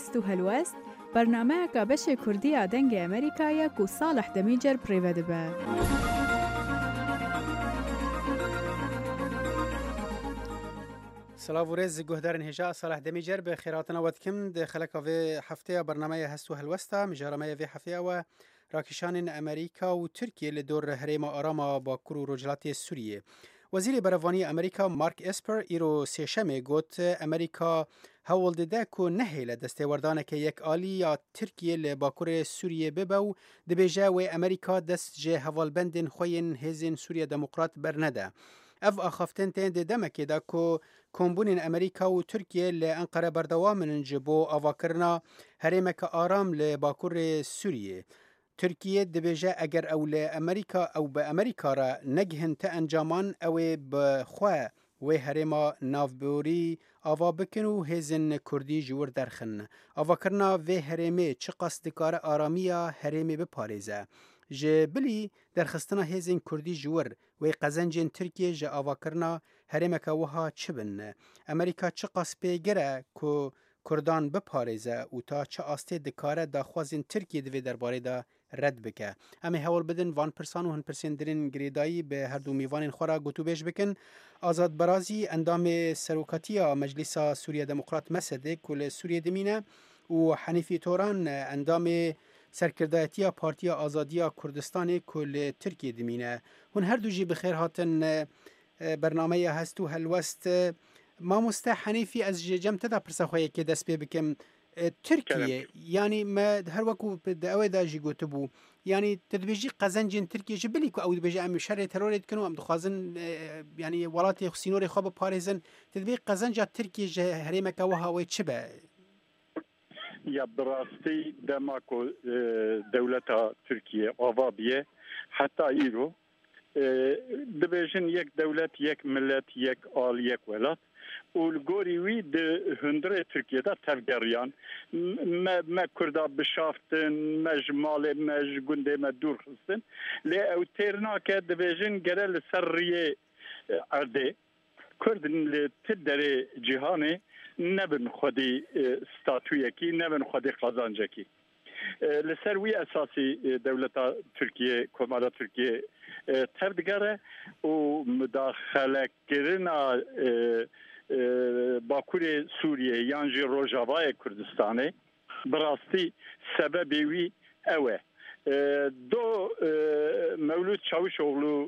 هست و هلوست برنامه که بشه کردی آدنگ امریکا کو صالح دمیجر پریوده به. سلام و رز گهدارن هجا صالح دمیجر به خیراتنا ودکم ده خلق و هفته برنامه هست و هلوستا مجارمه و هفته و راکشان امریکا و ترکیه لدور هریم آرام باکور و رجلات سوریه. وزیر بروانی امریکا مارک اسپر ایرو سیشمه گوت امریکا هول دده که نهیل دستوردانه که یک آلی یا ترکیه لباکور سوریه ببو دبیجه و امریکا دست جه هوالبندن خوین هزین سوریه دموقرات برنده. اف آخافتن تین دمکی دا که کمبون امریکا و ترکیه لانقره بردوامن جبو آواکرنا هریمک آرام لباکور سوریه. ترکیه دبیجه اگر اول امریکا او به امریکا را نگهن تا انجامان او بخواه و هرما نافبوری آوا بکن و هزن کردی جور درخن. آوا کرنا و هرمه چه قصدکار آرامیا هرمه بپاريزه. جه بلی درخستنا هزن کردی جور و قزنجین ترکیه جه آوا کرنا هرمه که وها چه بن. امریکا چه قصد گره که کردان بپاريزه و تا چه آسته دکاره داخوازین ترکیه دوی درباره دا رد بکه. امی هول بدن وان پرسان و هن پرسین درین گریدایی به هر دو میوان خورا گوتو بیش بکن. آزاد برازی اندام سروکاتی مجلس سوریه دموقرات مسده کل سوریه دمینه و حنیفی توران اندام سرکردایتی پارتی آزادی کردستان کل ترکیه دمینه. هن هر دو جی بخیر هاتن برنامه هستو هلوست. ما حنیفی از جمع تدا پرسخویه که دست بی بکم ترکیه یعنی ما هر وقت دعوه داجی گوته بو یعنی تدبیجی قزنجین ترکیه جبلی که او دبیجی ام شر تروریت کنو ام دخوازن یعنی ولات خسینور خواب پاریزن تدبیج قزنجا ترکیه جه هریمک و هوای چه به یا براستی دماکو دولت ترکیه آوابیه حتی ایرو دبیجن یک دولت یک ملت یک آل یک ولات والگوری وی ده هندره ترکیه دا تفگریان ما کردا بشافتن مجمال مجگنده ما دور خستن لی او تیرنا که دویجن گره لسریه عرده کردن لی تدره جهانه نبن خودی ستاتویه کی نبن خودی خزانجه کی لسروی اساسی دولت ترکیه کمالا ترکیه تفگره و مداخله کرنا باکور سوریه یانجی روجاوای کردستانه براستی سببی وی اوه دو مولود چاوشوغلو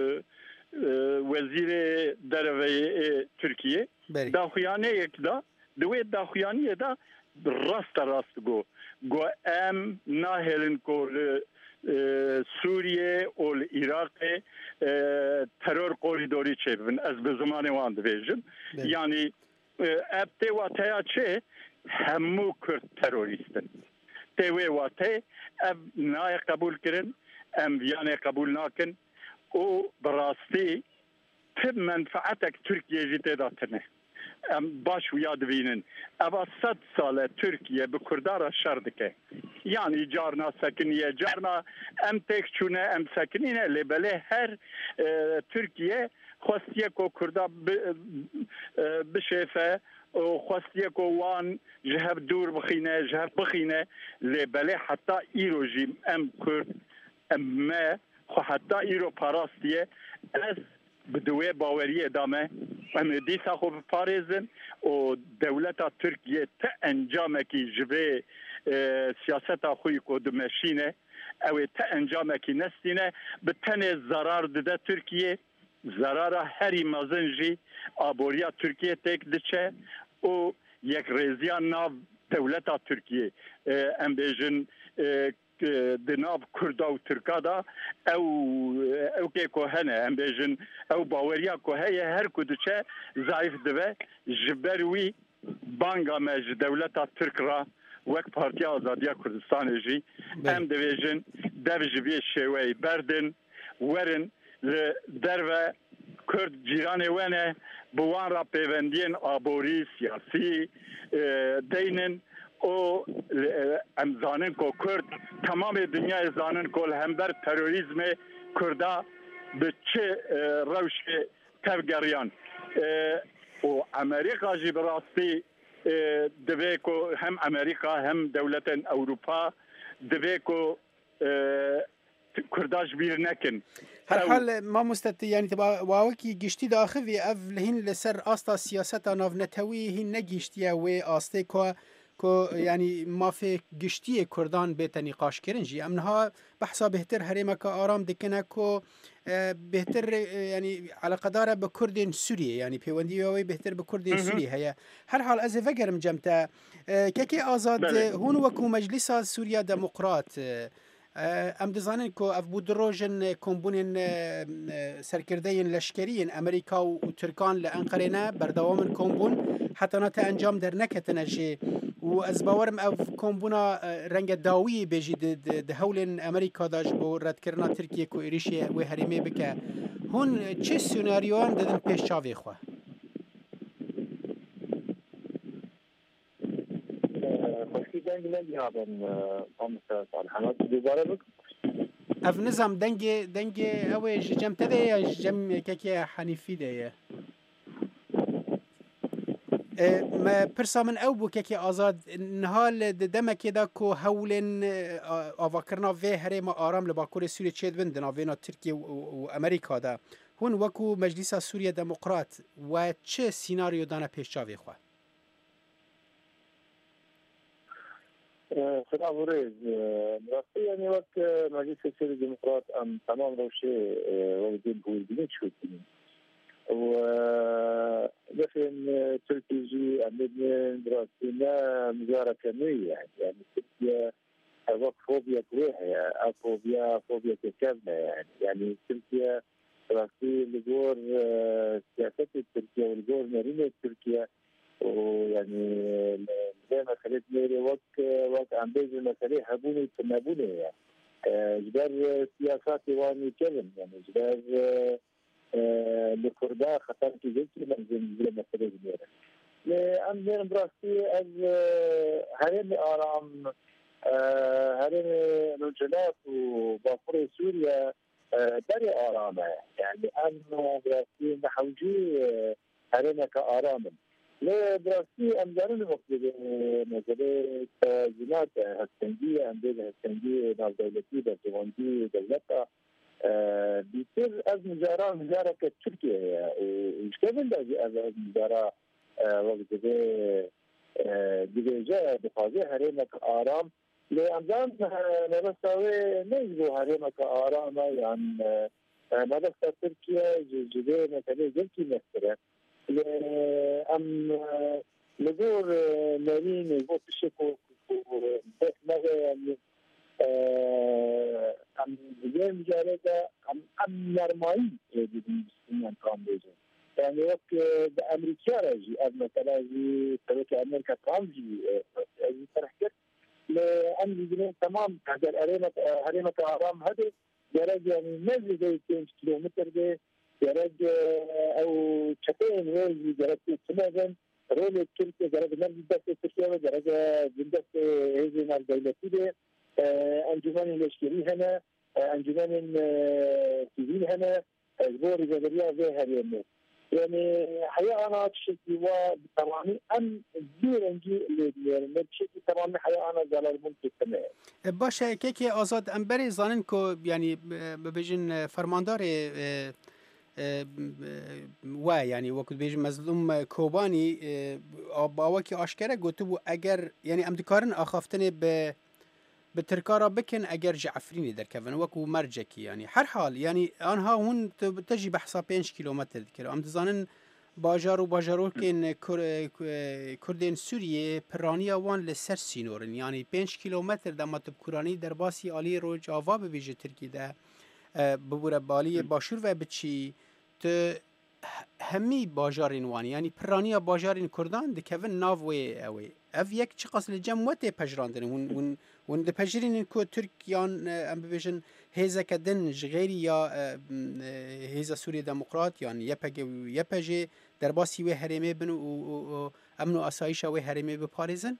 وزیر دروی ترکیه داخویانه یک دا دوی داخویانه دا راست گو ام ناهلن کول سوریه و عراق ترور کوریدوری چه بن از به زمان وان دویجم یعنی ابته واتیا چه همو کرد تروریستن تیوی واته اب نای قبول کرن ام ویانه قبول ناکن و براستی تب منفعتك ترکیه جیده داتنه باش ویاد بینن اوا 100 ساله ترکیه به کردار شردکه یعنی جارنا سکنیه جارنا ام تک چونه ام سکنینه لبله هر ترکیه خواستیه که کردا بشیفه و خواستیه که وان جهب دور بخینه جهب بخینه لبله حتی ایرو جیم ام کرد ام ما خو حتی ایرو پاراستیه از بدوی باوری ادامه ام دیسا خو پاریزن و دولت ترکیه تا انجام کی جبه سیاست خوی کو دمشینه او تا انجام کی نستینه به تن ضرر ده ترکیه ضرر هری مازنجی آبوریا ترکیه تک دچه و یک ریزیان ناو دولت ترکیه ام بیجن دناب کردا و ترکا دا او که کوهنه ام بیجن او باوریا کوهه هر کدوچه ضعیف دوه جبروی بانگا مج دولت ترک را وک پارتی آزادی کردستان جی ام دویجن دوجبی شوی بردن ورن درو کرد جیران ونه بوان را پیوندین آبوری سیاسی دینن او ام زانن کو کرد تمام دنیا زانن کل همبر تروریسم کردا به چه روش تفگریان و امریکا جی براستی دبيكو هم أمريكا هم دولة أوروبا دبيكو كرداش بير نكن هر حال ما مستت يعني تبا واوكي گشتي داخوي اف لهين لسر استا سياستا نافنتوي هين نگشتي و استه کو يعني ما في گشتي كردان بيت نقاش كرن جي امنها بحسا بهتر هريمك آرام دكنا كو بهتر يعني على قداره بكردين سوريا يعني بيوندي وي بهتر بكردين سوريا هي هر حال از فكرم جمتا كيكي ازاد هون وكو مجلس سوريا ديمقراط ام دزانن کو اف بودروجن کومبونن سرکردین لشکرین امریکا و ترکان لانقرینه بردوام کومبون حتی نت انجام در نکتنه جی و از باورم اف کومبونا رنگ داوی بجی د هولن امریکا داج بو رد کرنا ترکیه کو ایریشی و هریمه بکه هون چه سناریوان ددن پیش چاوی خو اف نظام دنگ او جم تده یا جم که حنیفی ده ما پرسا من او بو که آزاد نهال دمکی دا که هولن آواکرنا وی هریم آرام لباکور سوریه چید بند ناوینا ترکیه و امریکا دا هون وکو مجلس سوریه دموکرات و چه سیناریو دانا پیش چاوی خواه خدا ورز راستی یعنی وقت مجلس سوریه دموکرات ام تمام روشه وقتین بوردینی شدیم و دفن تركيجي عندنا دراسينا مجارة كمية يعني تركيا وقت فوبيا كويحة فوبيا كاملة يعني تركيا دراسي لجور سياسة تركيا والجور مرينة تركيا ويعني زي ما خليت ميري وقت عم بيجي مسألة هبوني تنابوني يعني جبار سياسات واني كلم يعني جبار لكردا خطر کی ذکر منزل مسئله میره لام زين براسي از هرم آرام هرم نجلات وباقور سوريا دري آرامه يعني أم براسي نحوجي هرمك آرام لا براسي أم دارن وقت مسألة زنات هستنجية أم دل هستنجية ناف دولتي برجواندي دولتها بيصير از مجارة كتركيا ومش كمان از مجارة وقت دي بفاضي هرمك آرام لأمزان نرساوي نجبو هرمك آرام يعني مدفع تركيا جدي مثلا جلتي مسترة لأم لدور مارين يبوت الشكو بس ماذا يعني ام دیگه میگه ام نرمایی دیدیم انجام بده یعنی وقت به امریکا راجی از مثلا جی طرف امریکا ترامجی از طرح کرد ام دیگه تمام در هرم آرام هده درجه یعنی نزدیک 5 کیلومتر ده درجه او چتین روزی درجه سمازن رول ترکیه درجه نزدیک ترکیه درجه زندت هزینه دولتی ده انجمن لشکری هنا انجمن سیویل هنا زبور جدريا زي هريمه يعني حقيقة أنا بشكل وبتمامي أم زيرنجي اللي بشكل تمامي حقيقة أنا زال ممكن تمام باشه كيكي آزاد أمبري زانن كو يعني ببيجن فرماندار و يعني وقت بيجن مظلوم كوباني باوكي آشكره گوتو اگر يعني ام دكارن آخافتني به ترکارا بکن اگر جعفرینی در کفن وکو مرجکی يعني هر حال يعني آنها هون تجي بحسا 5 کیلومتر دکر ام دزانن باجارو کن کردین سوریه پرانیا وان لسر سینورن يعني 5 کیلومتر دما تب کرانی در باسی آلی رو جاوا ببیجه ترکی ده ببوره بالی باشور و بچی تو همی باجارین وانی يعني پرانیا باجارین کردان دکفن ناوی اوی اف یک چه قصل جموته پجراندن ون ده پجرین کو ترکیان ام ببیجن هیزا کدن غیری یا هیزا سوریه دموکرات يعني یپجه در باسی و هرمه بن و امن و اسایش و هرمه بپاريزن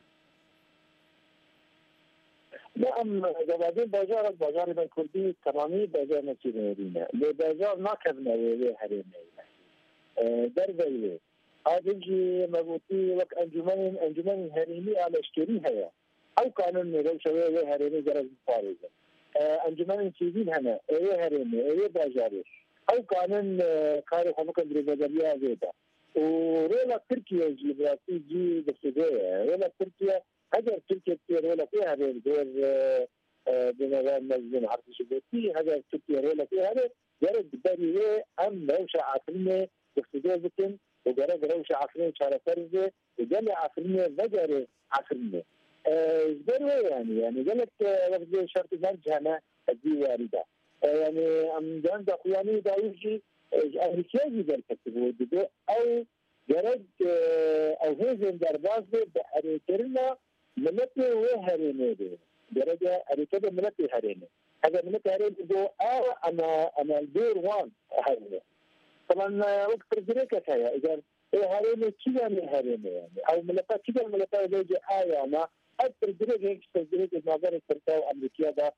نعم بعدين باجار من كردي تمامي باجار نسيرينا لباجار ما كبنا وهرمه دربيه هذه مبوتي وك انجمن هرمي على اشتري هيا او قانون لو شويه هرمي جرس فارزه انجمن سيفيل هنا ايه هرمي ايه باجاري او قانون كاري حقوق البشريه زيدا ورولا تركيا جيبراتي جي دستوريه رولا تركيا هذا تركيا رولا فيها غير بنظام مجلس حرب الشبكي هذا تركيا رولا فيها هذا جرد بريه ام روشة عفرينه دستوريه بكن وجرد روشة عفرينه شارع فرزه وجل عفرينه وجرد عفرينه زبروه يعني قالت وقت شرط مرجعنا دي واردة يعني ام جان دخواني دايجي امریکایی در کتبو دیده او جرد او هزن در باز به اریکرنا ملت و هرینه ده جرد اریکر ملت هرینه هذا ملت هرینه دو او انا الدور وان هرینه طبعا وقت دريكة هيا اذا هرینه كذا من هرینه يعني او ملتا كذا ملتا يجي آية انا اكثر دريكة هيك دريكة نظر ترتاو امریکا ده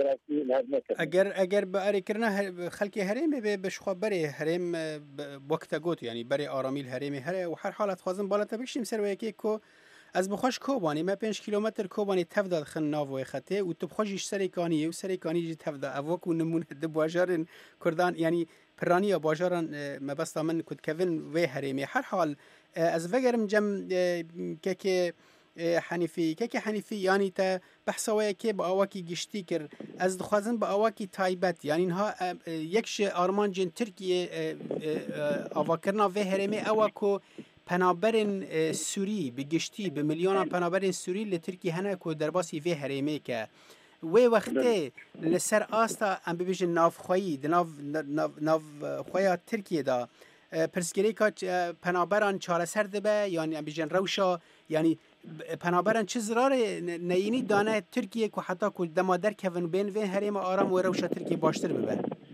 اگر به اریکرنا خلکی هریم به بشخوا بری هریم وقت گوت یعنی بری آرامیل هریم هره و هر حالت خوازم بالا تبکشیم سر و یکی کو از بخوش کوبانی ما 5 کیلومتر کوبانی تفداد خن ناو خطه و تو بخوشش سریکانی و سریکانی جی تفدا اوک و نمونه د باجارن کردان یعنی پرانی باجارن مبستا من کد کوین و هریم هر حال از وگرم جم که حنیفی یعنی تا بحثوایی که با آواکی گشتی کر از دخوازن با آواکی تایبت یعنی اینها یکش آرمان جن ترکیه آواکرنا و هرمی آواکو پنابرین سوری بگشتی به میلیون پنابرین سوری لترکی هنه که درباسی و هرمی که و وقتی لسر آستا ام ببیجن نافخوایی نافخوایی ترکیه دا پرسکری که پنابران چاره سر دبه یعنی ام ببیجن روشا یعنی پنابران چه زرار نینی دانه ترکیه که حتی که دمادر کون بین و هریم آرام و روشا ترکیه باشتر ببه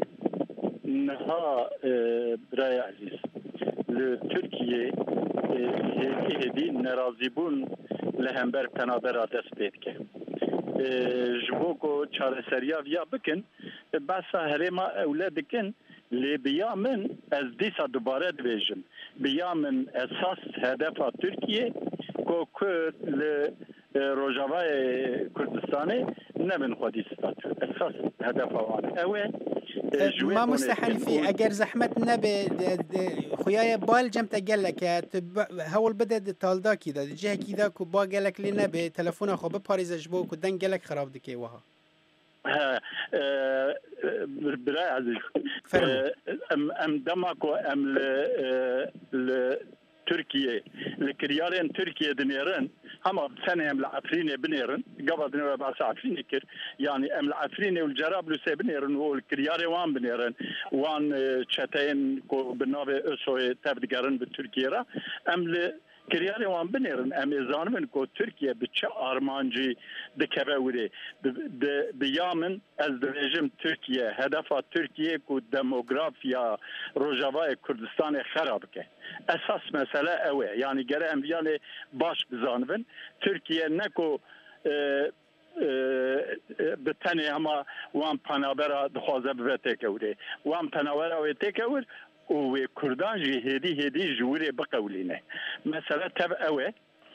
نها برای عزیز لترکیه هدی نرازی بون لهمبر پنابرا دست بید که جبوکو چاره سریا ویا بکن بسا هریم اولاد کن لی بیا من از دیسا دوباره دویجم بیا من اساس هدف ترکیه که لروجاوای کردستانی نبین خودی ستاتو اساس هدف آوانه اوه ما مستحنفی اگر زحمت نبه خویای بال جمتا گلک هول بده تالدا کی دا جه کی دا که با گلک لی نبه تلفون خوب پاریزش بو که دن گلک خراب دکه وها برای عزیز ام دماکو ام تركيا الكريارين تركيا دنيرن هم سنه ام العفرينه بنيرن قبل دنيا بعد عفرينه كر يعني ام العفرينه والجراب لسه بنيرن والكرياري وان بنيرن وان تشاتين كو بنابه اسو تبدقرن بتركيا ام كرياري وان بنيرن ام ازان من كو تركيا بتش ارمانجي دكبوري بيامن از رژیم ترکیه هدف ترکیه کو دموگرافیا روجاوای کردستان خراب که اساس مسئله اوه یعنی گره انبیان باش بزانون ترکیه نکو بتنی اما وان پنابرا دخوازه بوته کوره وان پنابرا وته کور و کردان جی هدی جوری بقولینه مسئله تب اوه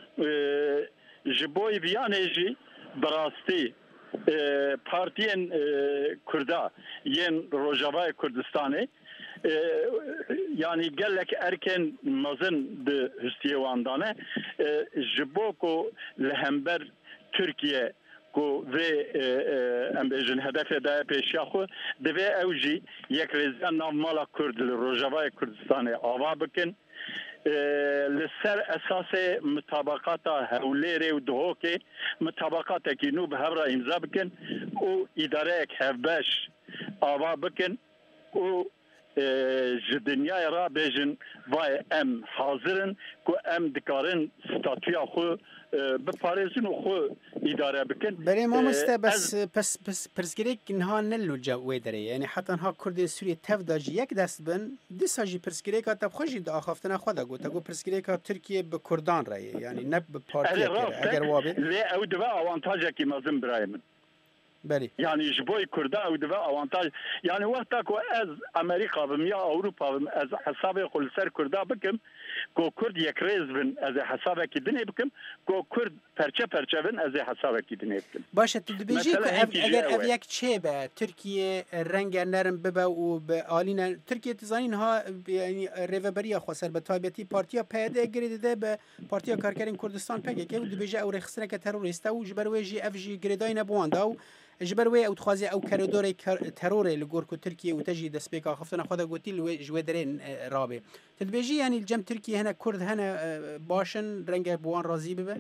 جبوی بیانه جی براستی پارتین کردا ین روجاوای کردستانی yani gelek erken mazın de hüstiyevandanı jiboko lehember Türkiye کو و ام بجن هدف ده پیشیا خو دوی اوجی یک رزان نام مالا کرد روجاوای کردستان آوا بکن لسر اساس مطابقات هوليري ودهوكي مطابقات كينو بهبرا امضاء بكن و اداره هفباش آوا بكن و جدنيا را بيجن واي ام حاضرن كو ام دكارن ستاتيا خو بپاريزن و خو اداره بكن بري ما مستا بس پرسگريك انها نلو جو داري يعني حتى انها كرد سوريا تفداج يك دست بن دساجي پرسگريك تا بخوجي دا اخافتنا خدا گوتا گو پرسگريك تركيا بكردان راي يعني نب بارتي اگر وابه لا او دبا اوانتاجا كي مازن براي من بله يعني جبوي كردا او دفاع اوانتاج يعني وقتا كو از امريكا بميا اوروبا از حساب يقول سر كردا بكم كو كرد يكريز بن از حساب كدني بكم كو كرد پرچه بن از حساب كدني بكم باشه تدبیجی که اگر اف یک چه به ترکیه رنگ نرم ببه و به آلین ترکیه تزانین ها یعنی ریوبریا خسر به تایبتی پارتیا پیاده گریده به پارتیا کارکرین کردستان پگه که دبیجه او رخصنه که تروریست و جبروی جی اف جی گریدای نبواندا جبروي او تخوازي او كاريدوري تروري لغوركو تركيا وتجي دسبيكا خفتنا خذا قوتي جويدرين رابي تدبيجي يعني الجم تركيا هنا كرد هنا باشن رنگ بوان رازي ببه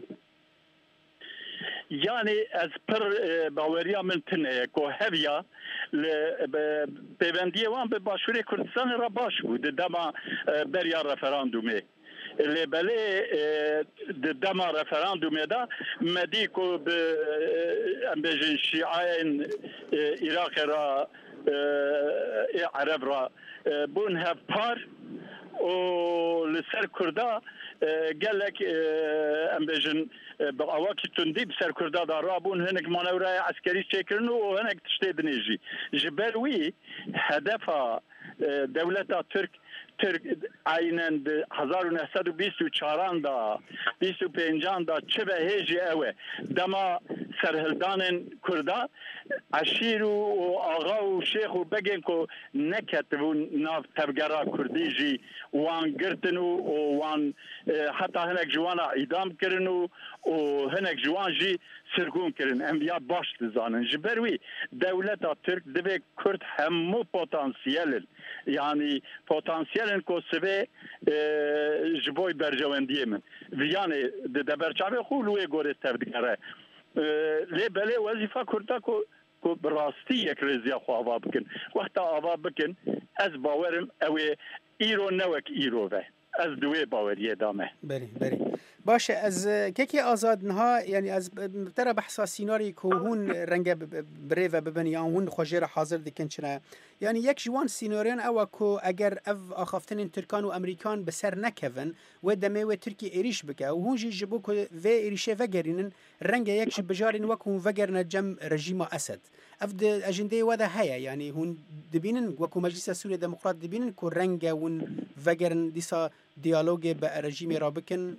يعني از پر باوریا من تنه کو هویا ببندیه وان به باشوری کردستان را باش بود دما بریا رفراندومه اللي بلي دما رفراندوم دا مديكو بجن شيعين عراق را عرب را بون هفار و لسر كردا قال لك ام بجن بقواكي تندي بسر كردا دارابون هناك مانورا عسكري شكرن وهناك تشتي نيجي جبروي هدفها دولة ترك عینند 1924 دا 25 دا چه به هیجی اوه دما سرهلدان کردا عشیر و آغا و شیخ و بگین کو نکتبون ناف تبگرا کردی جی وان گرتن و وان حتی هنک جوانا اعدام کرن و هنک جوان جی سرگون کرن انبیا باش دزانن جبروی دولتا ترک دوی کرد همو پوتانسیل yani potansiyelin ko sebe jboy berjewendiye min yani de berçave xulu gore tevdikare le bele wazifa kurda ko براستی یک رزیا خواهوا بکن وقتا آوا بکن از باورم اوی ایرو نوک ایرو و از دوی باوریه دامه بری باشه از کی آزاد نها یعنی از ترى بحث سيناريو که هون رنگ بریو ببنی هون خوجر حاضر دکن چنه یعنی یک جوان سيناريون او کو اگر اف اخافتن ترکان و امریکان بسر نکون و دمه و ترکی ایریش بکه و هون جبو کو و ایریشه وگرینن رنگ یک بجارین وکو وگرن جم رژیم اسد افد اجنده ودا هيا يعني هون دبينن وكو مجلس سوريا ديمقراط دبينن كو رنگا ون وگرن ديسا ديالوگ با رژیم رابكن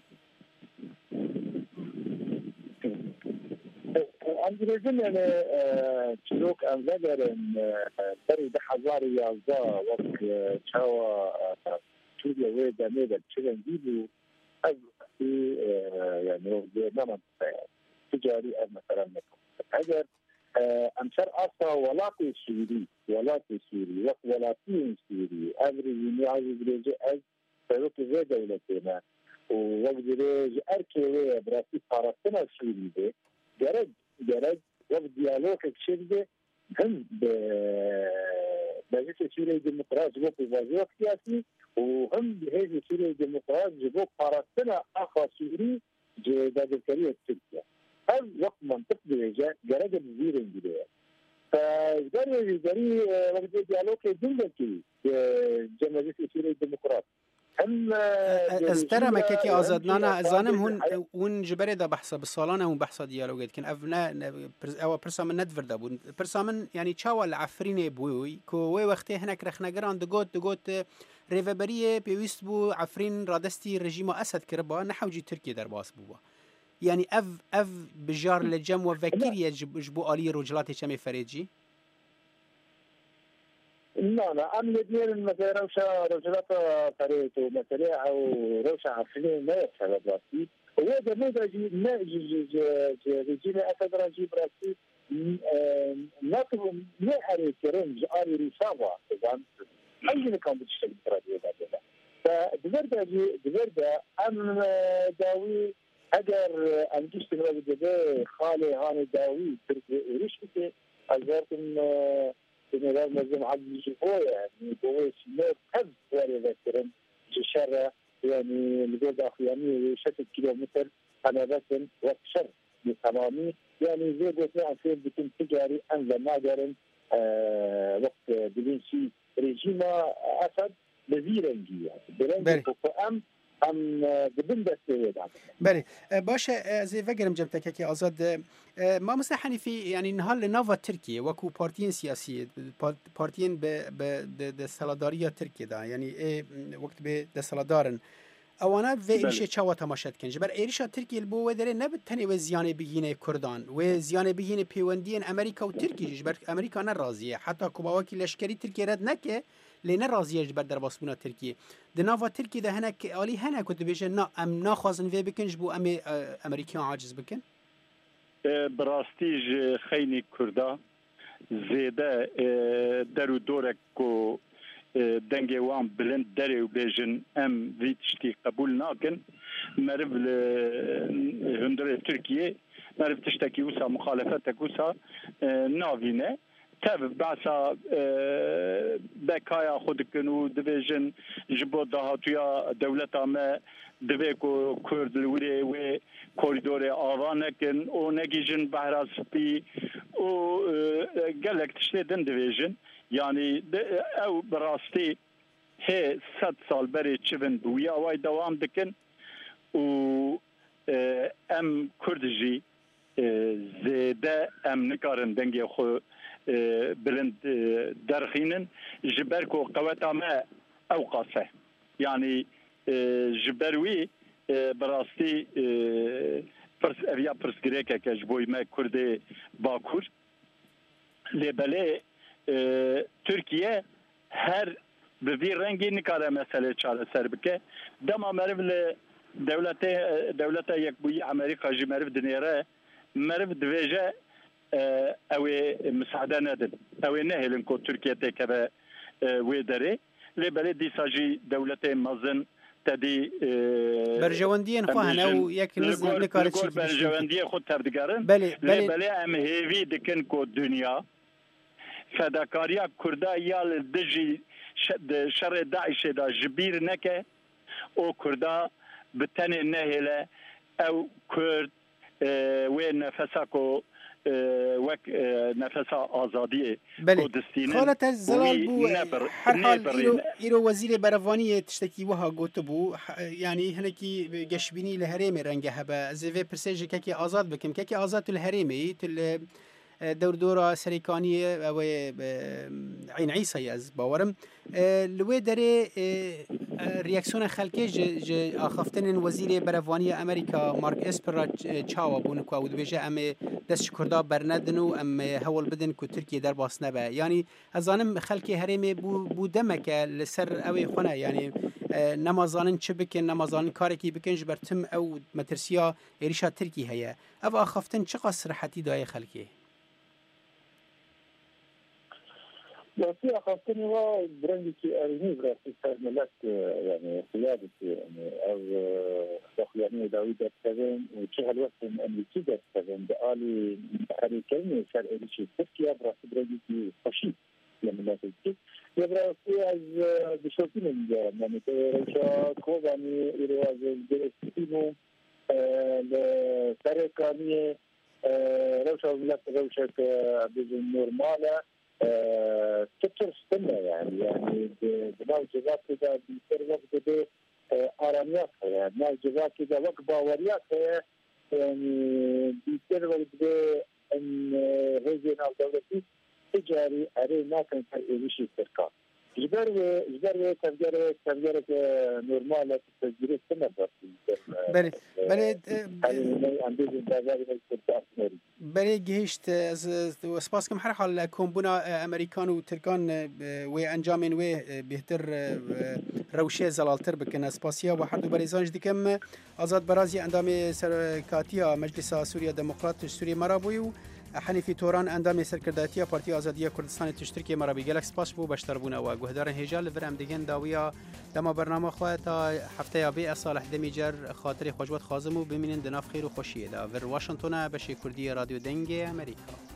اندرزم يعني تلوك ان وگرن بري بحزار يازا وقت چاوا سوريا ودا ميدا چرن ديبو از يعني نمط تجاري مثلا اگر امشار اصلا ولاتي سوري وقت ولاتي سوري ابري نيازي بريجي از فروك زي دولتنا ووقت ريج اركي براسي فارستنا سوري دي جرد وقت ديالوج كشده هم بمجلس سوريا الديمقراطي جبوك وزير سياسي وهم بهذه سوريا الديمقراطي جبوك فارستنا اخا سوري جداد الكريه تركيا هل وقت منطق درجة جرد الوزير الجديد فجري وقت ديالوج دولتي جمهورية سوريا الديمقراطية هم استرى مكاكي آزادنانا زانم هون جبري دا بحثا بالصالانة هون بحثا ديالوجات كن أفنا أو برسا من ندفر دا بون برسا من يعني تشاوى العفرين بوي كوي وقتي هناك رخناقران دقوت ريفابريه بيويست بو عفرين رادستي رجيم أسد كربا نحوجي تركيا در باس بوا يعني اف بجار لجم وفكير يجبو آلي رجلاتي شمي فريجي لا أم يدير مثلا روشة رجلات فريت ومثلا أو روشة عفرين ما يفعل براسي هو ده ماذا جي ما رجيم أسد رجيم براسي ناطب ما أري كرم جاري رسالة إذن أي كان بتشتغل براديو بعدها فدبردا أم داوي اگر امجیش تنوی داده خاله هان داوی ترکی ایریش که ازارتن تنوی مزم عبد جبوه يعني بوه سنوه قد واري ذاكرا جشارة يعني لقود أخياني 6 كيلومتر قنابات وقت شر بتمامي يعني زي قلتنا عن فين بتم تجاري أنزل ناجرا وقت بلنسي رجيم أسد بزيرنجي يعني بلنسي فأم هم بدون دسته بله باشه از وگرم جمتک که آزاد ما مثل حنیفی یعنی نهال ناوا ترکیه وکو پارتین سیاسی پارتین به دستلاداری ترکیه دا یعنی وقت به دستلادارن اوانا و ایشه چاوا تماشات کنج بر ایرشا ترکیه البو و داره نبت تنی و زیان بگینه کردان و زیان بگینه پیوندین امریکا و ترکیه بر امریکا نرازیه حتی کباواکی لشکری ترکیه رد نکه لینه راضیه بر در باسپونا ترکیه دناوا ترکیه ده هنک عالی هنک و دبیجه نا ام ناخوازن وی بکنج بو ام امریکیان عاجز بکن براستیج خیلی کردا زیده درو دورک کو دنگی وان بلند دری و بیجن ام ویتشتی قبول ناکن مرف هندر ترکیه مرف تشتکی وسا مخالفت وسا ناوینه تب بعثا بکایا خود کنو دبیجن جبو دهاتویا دولت آمه دبی کو کرد لوری و کوریدور آوانکن او نگیجن بحراسپی او گلک تشتیدن دبیجن یعنی او براستی هی 100 سال بری چون بویا وای دوام دکن و ام کردجی زیده ام نکارن دنگی خو بلند درخینن جبر کو قوتا ما او قاسه یعنی جبروی براستی پرس اویا پرس گریکه که جبوی ما کرده باکور لبله ترکیه هر به وی رنگی نکاره مسئله چاله سر بکه دما مرف دولت یک بوی امریکا جی مرف دنیره مرف دویجه اوی مساعده ندن اوی نهلن کو ترکیه تکره وی داره لبله دیساجی دولت مزن تدی برجواندین خواه نو یک نزد نکاره چی برجواندی خود تبدیگرن لبله ام هیوی دکن کو دنیا فداکاریا کردا یال دجی شر داعش دا جبیر نکه او کردا بتن نهله او کرد و نفسا کو وک نفسا آزادی کودستین خالت زلال بو هر حال ایرو وزیر بروانی تشتکی وها گوت بو یعنی هنکی گشبینی لهریم رنگه هبه زوی پرسیج که آزاد بکم که آزاد الهریمی تل دور سريكانية أو عين عيسى از باورم لوي دري رياكسيون خلكي ج اخفتن وزير برواني امريكا مارك اسبر تشاوا بونكو او دبيجه ام دست كردا برندنو ام هول بدن كو تركيا در باسنبه يعني ازانم خلكي هريمي بو دمك لسر اوي خونه يعني نمازانن چه بکن نمازانن کاری کی بکن جبرتم او مترسیا ایریشا ترکی هيا او اخفتن چه صراحتي دای خلكي في أخذتني وبرندي أرني براسي ملك يعني قيادة يعني أو دخلانية داوود السبن وشغل وقت أمريكي السبن بقالي أمريكي صار إيش تركيا براسي برندي فشيل يعني لا تنسي براسي از بشوفين يعني كرشا كوباني إيرواز الدرسينو لسرقانية روشة بجن نورمالة تطور سنة يعني بناء جزاك كده بيصير وقت ده آراميات يعني بناء جزاك كده وقت باوريات يعني بيصير وقت ده إن هذه الدولة تجاري أرينا كان كإيش السرقة جبر تفجير نورمال تسجيل السنة بس بله گهشت از سپاس کم هر حال کمبونا امریکان و ترکان و انجامن و بهتر روشه زلالتر بکن سپاسیا و هر دو بریزانج دیکم آزاد برازی اندام سرکاتیا مجلس سوریا دموکرات سوریه مرابوی و حنیفی توران اندام سرکرداتی پارتی آزادی کردستان تشترکی مرابی گلک سپاس بو بشتر بونه و گهدار هجال ورم دیگن داویا دما برنامه خو تا هفته یابی صالح دمیجر خاطر خوشوت خازم و ببینین دناف خیر و خوشیه دا ور واشنگتن بشی کردی رادیو دنگ امریکا